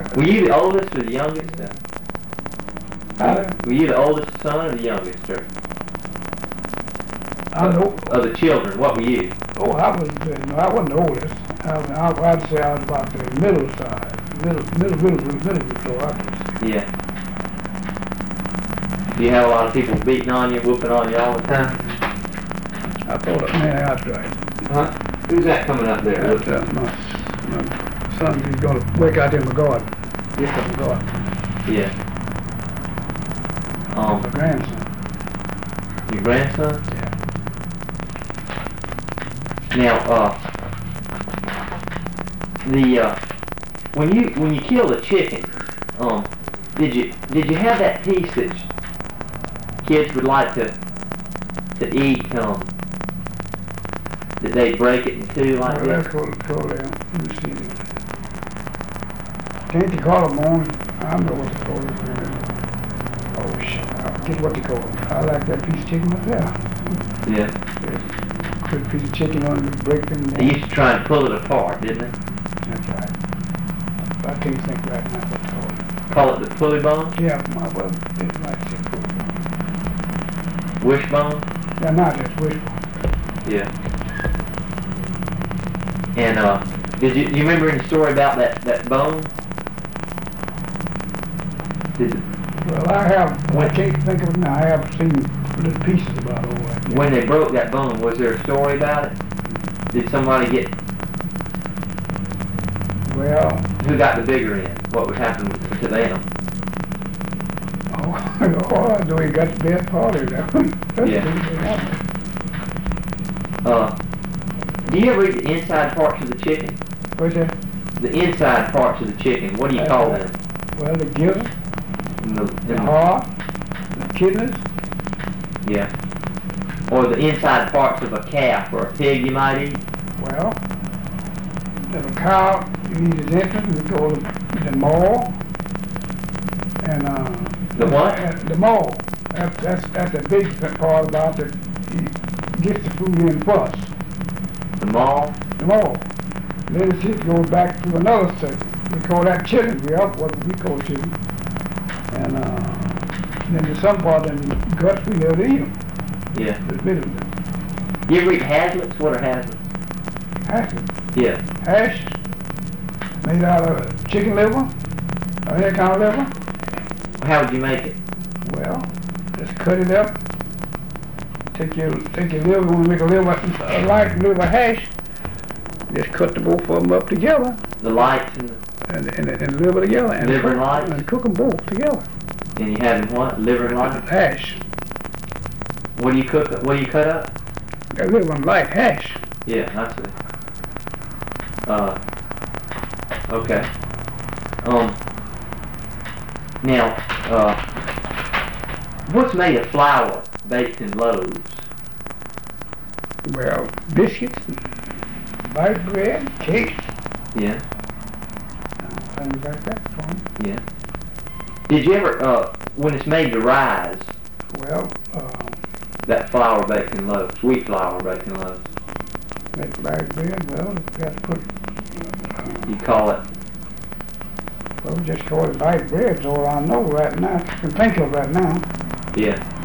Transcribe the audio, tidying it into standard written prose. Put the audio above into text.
Were you the oldest or the youngest? I, Were you the oldest son or the youngest? Or, I know. of the children, what were you? Oh, I wasn't the oldest. I'd say I was about the middle side, middle before I was. Yeah. Do you have a lot of people beating on you, whooping on you all the time? I thought, man, that's right. Huh? Who's that coming up there? That's my son. He's going to work out in my garden. Yeah. My garden. Yeah. My grandson. Your grandson? Yeah. Now, when you killed a chicken, did you have that piece that kids would like to eat? Did they break it in two like Well, this? let's go down. Let me see. Can't you call them on? I don't know what they call it. Oh shit! I forget what they call it. I like that piece of chicken up there. Yeah. Good piece of chicken on it, break them. They used to try and pull it apart, didn't they? That's right. I can't think right now what they call it. Call it the pulley bone? Yeah, well, it's like that pulley bone. Wishbone? Yeah, not just wishbone. Yeah. And did you remember any story about that bone? Well, I have. I can't think of it now. I have seen little pieces about all that. When they broke that bone, was there a story about it? Did somebody get? Well, Who got the bigger end? What would happen to them? oh, I know he got the best part of that. Yeah. Do you ever eat the inside parts of the chicken? What's that? The inside parts of the chicken. What do you call them? Well, the gizzard, The heart, the kidneys. Yeah. Or the inside parts of a calf or a pig you might eat. Well, there's a cow, you eat his entrance, we call it the maw. And the what? The maw. That's the big part about it. He gets the food in first. The maw? The maw. Then it goes back to another section. We call that chili. What we call chili. And then there's some part in the guts we never eat them. Yeah. The middle of it. You ever eat haslets? What are haslets? Hash. Yeah. Hash made out of chicken liver, or any kind of liver. How would you make it? Well, just cut it up. Take your liver, when we make a light liver hash, just cut the both of them up together. The lights and the liver together. And liver and lights? And cook them both together. And you have them what? Liver and lights? Hash. What do you cook? What do you cut up? A liver and light hash. Yeah, I see. Okay. Now, what's made of flour baked in loaves? Well, biscuits, white bread, cakes. Yeah. Things like that. Yeah. Did you ever, when it's made to rise? Well, that flour baked in loaves, wheat flour baked in loaves. Make white bread. Well, you got to put. You call it? Well, we just call it white bread. That's all I know right now. I can think of right now. Yeah.